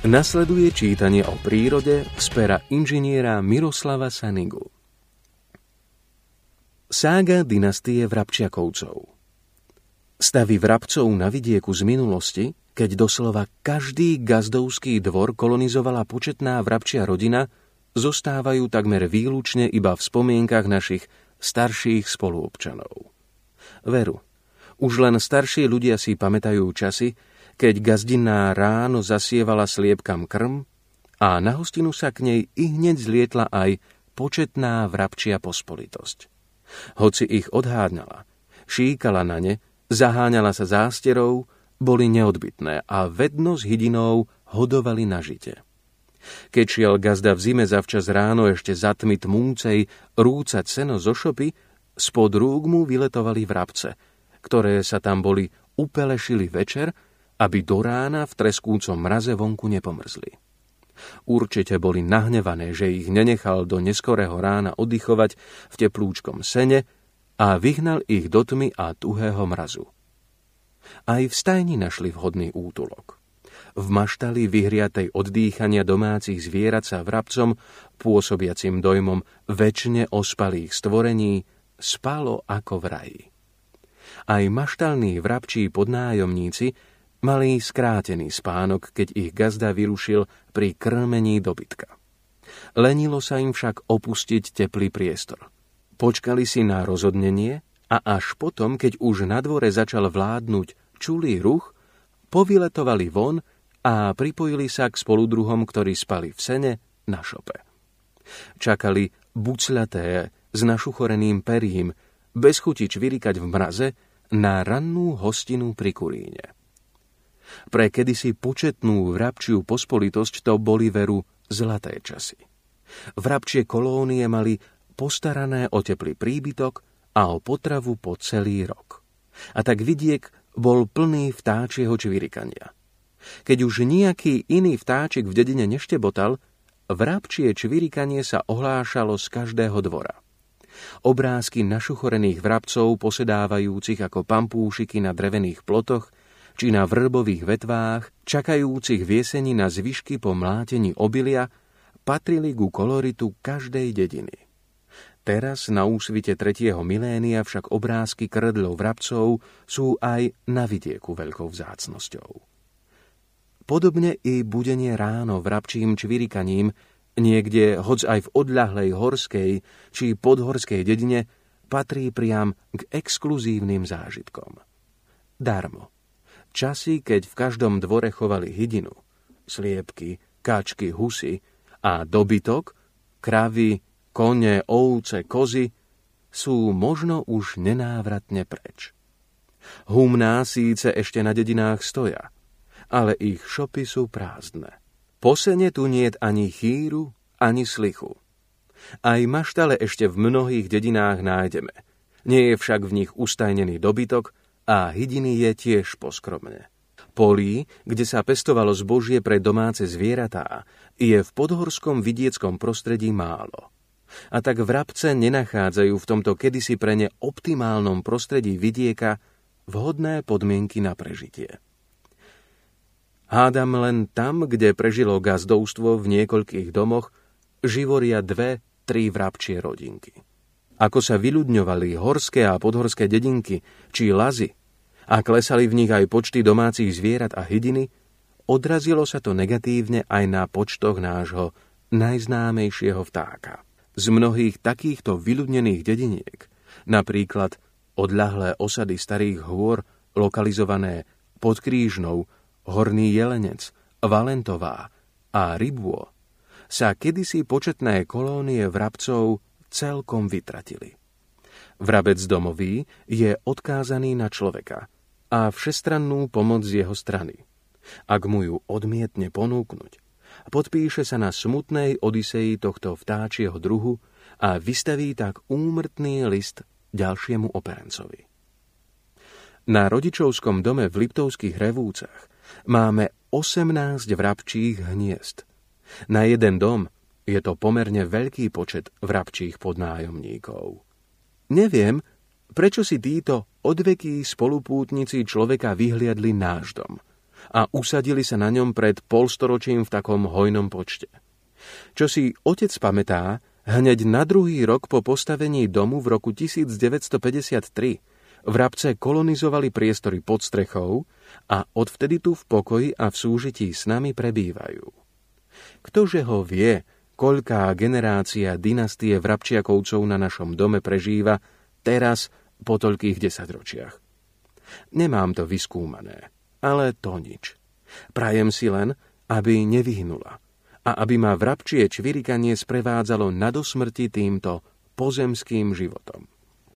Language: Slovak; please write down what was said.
Nasleduje čítanie o prírode z pera inžiniera Miroslava Sanigu. Sága dynastie Vrabčiakovcov. Stavy vrabcov na vidieku z minulosti, keď doslova každý gazdovský dvor kolonizovala početná vrabčia rodina, zostávajú takmer výlučne iba v spomienkach našich starších spoluobčanov. Veru, už len starší ľudia si pamätajú časy, keď gazdinná ráno zasievala sliepkam krm a na hostinu sa k nej ihneď zlietla aj početná vrabčia pospolitosť. Hoci ich odhádnala, šíkala na ne, zaháňala sa zásterou, boli neodbytné a vedno s hydinou hodovali na žite. Keď šiel gazda v zime zavčas ráno ešte za tmy tmúcej rúcať seno zo šopy, spod rúk mu vyletovali vrabce, ktoré sa tam boli upelešili večer, aby do rána v treskúcom mraze vonku nepomrzli. Určite boli nahnevané, že ich nenechal do neskorého rána oddychovať v teplúčkom sene a vyhnal ich do tmy a tuhého mrazu. Aj v stajni našli vhodný útulok. V maštali vyhriatej od dýchania domácich zvierat sa vrabcom, pôsobiacim dojmom večne ospalých stvorení, spalo ako v raji. Aj maštalní vrabčí podnájomníci mali skrátený spánok, keď ich gazda vyrušil pri krmení dobytka. Lenilo sa im však opustiť teplý priestor. Počkali si na rozhodnenie a až potom, keď už na dvore začal vládnuť čulý ruch, povyletovali von a pripojili sa k spoludruhom, ktorí spali v sene na šope. Čakali bucľaté s našuchoreným perím, bez chuti čvirikať v mraze na rannú hostinu pri kuríne. Pre kedysi početnú vrabčiu pospolitosť to boli veru zlaté časy. Vrabčie kolónie mali postarané o teplý príbytok a o potravu po celý rok. A tak vidiek bol plný vtáčieho čvirikania. Keď už nejaký iný vtáčik v dedine neštebotal, vrabčie čvirikanie sa ohlášalo z každého dvora. Obrázky našuchorených vrabcov posedávajúcich ako pampúšiky na drevených plotoch či na vrbových vetvách, čakajúcich v jeseni na zvyšky po mlátení obilia, patrili ku koloritu každej dediny. Teraz na úsvite 3. milénia však obrázky krdlov vrabcov sú aj na vidieku veľkou vzácnosťou. Podobne i budenie ráno vrabčím čvirikaním niekde, hoc aj v odľahlej horskej či podhorskej dedine, patrí priam k exkluzívnym zážitkom. Darmo. Časy, keď v každom dvore chovali hydinu, sliepky, kačky, husy a dobytok, kravy, kone, ovce, kozy, sú možno už nenávratne preč. Humná síce ešte na dedinách stoja, ale ich šopy sú prázdne. Po sene tu niet ani chýru, ani slichu. Aj maštale ešte v mnohých dedinách nájdeme. Nie je však v nich ustajnený dobytok, a hydiny je tiež poskromne. Polí, kde sa pestovalo zbožie pre domáce zvieratá, je v podhorskom vidieckom prostredí málo. A tak vrabce nenachádzajú v tomto kedysi pre ne optimálnom prostredí vidieka vhodné podmienky na prežitie. Hádam len tam, kde prežilo gazdovstvo v niekoľkých domoch, živoria 2-3 vrabčie rodinky. Ako sa vyľudňovali horské a podhorské dedinky či lazy a klesali v nich aj počty domácich zvierat a hydiny, odrazilo sa to negatívne aj na počtoch nášho najznámejšieho vtáka. Z mnohých takýchto vyľudnených dediniek, napríklad odľahlé osady starých hôr lokalizované pod Krížnou, Horný Jelenec, Valentová a Rybô, sa kedysi početné kolónie vrabcov celkom vytratili. Vrabec domový je odkázaný na človeka a všestrannú pomoc z jeho strany. Ak mu ju odmietne ponúknuť, podpíše sa na smutnej odiseji tohto vtáčieho druhu a vystaví tak úmrtný list ďalšiemu operencovi. Na rodičovskom dome v Liptovských Revúcach máme 18 vrabčích hniezd. Na jeden dom je to pomerne veľký počet vrabčích podnájomníkov. Neviem, prečo si títo odvekí spolupútnici človeka vyhliadli náš dom a usadili sa na ňom pred polstoročím v takom hojnom počte. Čo si otec pamätá, hneď na druhý rok po postavení domu v roku 1953 vrabce kolonizovali priestory pod strechou a odvtedy tu v pokoji a v súžití s nami prebývajú. Ktože ho vie, koľká generácia dynastie Vrabčiakovcov na našom dome prežíva teraz po toľkých desaťročiach. Nemám to vyskúmané, ale to nič. Prajem si len, aby nevyhnula a aby ma vrabčie čvirikanie sprevádzalo na dosmrti týmto pozemským životom.